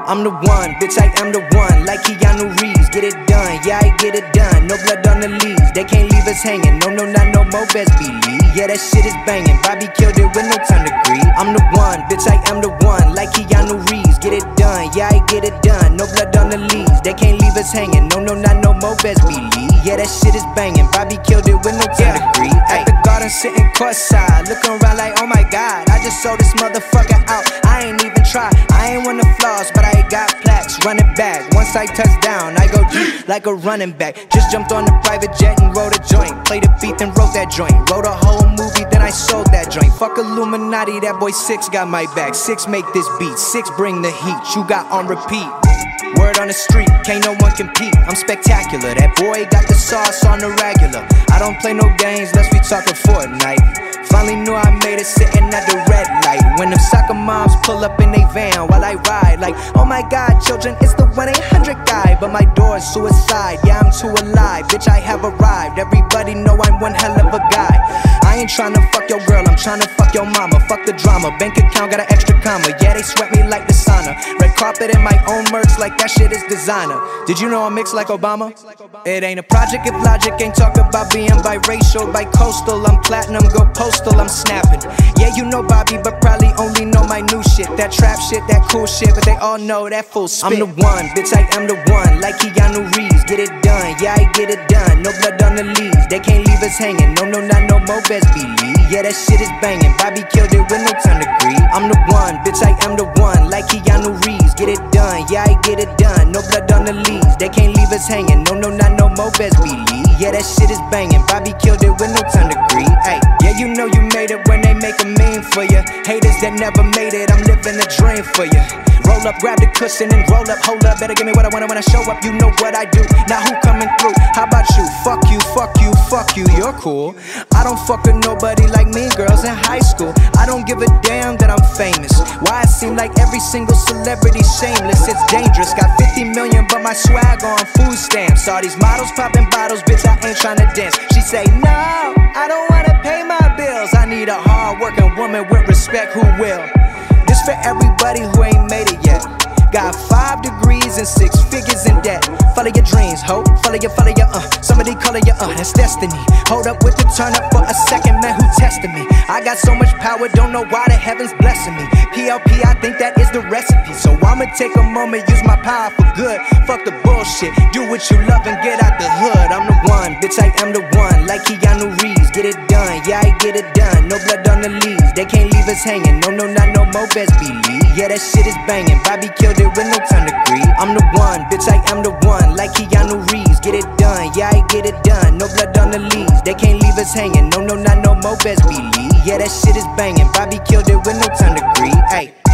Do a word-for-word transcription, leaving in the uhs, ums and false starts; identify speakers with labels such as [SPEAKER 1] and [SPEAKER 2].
[SPEAKER 1] I'm the one, bitch, I am the one. Like Keanu Reeves, get it done, yeah, I get it done. No blood on the leaves, they can't leave us hanging. No, no, not no more, best believe. Yeah, that shit is banging. Bobby killed it with no time to grieve. I'm the one, bitch, I am the one. Like Keanu Reeves, get it done, yeah, I get it done. No blood on the leaves, they can't leave us hanging. No, no, not no more, best believe. Yeah, that shit is banging. Bobby killed it with no time yeah. to grieve. At the garden, sitting courtside, looking around like, oh my god, I just sold this motherfucker out. I ain't even try, I ain't won the flaws, but I got plaques. Run it back, once I touch down, I go deep like a running back. Just jumped on the private jet and wrote a joint. Played a beat, then wrote that joint. Wrote a whole movie, then I sold that joint. Fuck Illuminati, that boy Six got my back. Six make this beat, Six bring the heat. You got on repeat. Word on the street, can't no one compete. I'm spectacular, that boy got the sauce on the regular. I don't play no games, lest we talk a Fortnite. Finally knew I made it sitting at the red light. When them soccer moms pull up in they van while I ride, like, oh my god, children, it's the one eight hundred guy. But my door's suicide, yeah, I'm too alive. Bitch, I have arrived, everybody know I'm one hell of a guy. I ain't tryna fuck your girl, I'm tryna fuck your mama. Fuck the drama, bank account got an extra comma. Yeah, they sweat me like the sauna. Red carpet in my own merch like that shit is designer. Did you know I'm mixed like Obama? It ain't a project if logic ain't talk about being biracial, bi-coastal. I'm platinum, go postal, I'm snapping. Yeah, you know Bobby, but probably only know my new shit. That trap shit, that cool shit, but they all know that full spit. I'm the one, bitch, I am the one. Like Keanu Reeves, get it done, yeah, I get it done. No blood on the leaves, they can't leave us hanging. No, no, not no more, best believe. Yeah, that shit is banging. Bobby killed it with no time to grieve. I'm the one, bitch, I am the one. Like Keanu Reeves, get it done, yeah, I get it done. No blood on the leaves, they can't leave us hanging. No, no, not no more, best believe. Yeah, that shit is banging. Bobby killed it with no time to grieve. Ay, yeah, you know you made it when they make a meme for you. Haters that never made it, I'm living a dream for you. Roll up, grab the cushion and roll up, hold up. Better give me what I want when I show up. You know what I do. Now who coming through? How about you? Fuck you, fuck you, fuck you. You're cool. I don't fuck with nobody like me, girls in high school. I don't give a damn that I'm famous. Why it seem like every single celebrity shameless? It's dangerous. Got fifty million, but my swag on food stamps. All these models popping bottles, bitch, I ain't tryna dance. She say, no, I don't wanna pay my bills. I need a hard-working woman with respect who will. This for everybody who ain't made it yet. Got five degrees and six figures in debt. Follow your dreams, ho. Follow your, follow your, uh. Somebody color your, uh. That's destiny. Hold up with the turn up for a second, man. Who tested me? I got so much power, don't know why the heavens blessing me. P L P, I think that is the recipe. So I'ma take a moment, use my power for good. Fuck the bullshit. Do what you love and get out the hood. I'm the one, bitch, I am the one. Like Keanu Reeves, get it done. Yeah, I get it done. No blood on the leaves, they can't leave us hanging. No, no, not no more, best believe. Yeah, that shit is banging. Bobby killed it with no time to grieve. I'm the one, bitch, I am the one. Like Keanu Reeves, get it done, yeah, I get it done. No blood on the leaves, they can't leave us hanging. No, no, not no more, best believe. Yeah, that shit is banging. Bobby killed it with no time to grieve. Ay.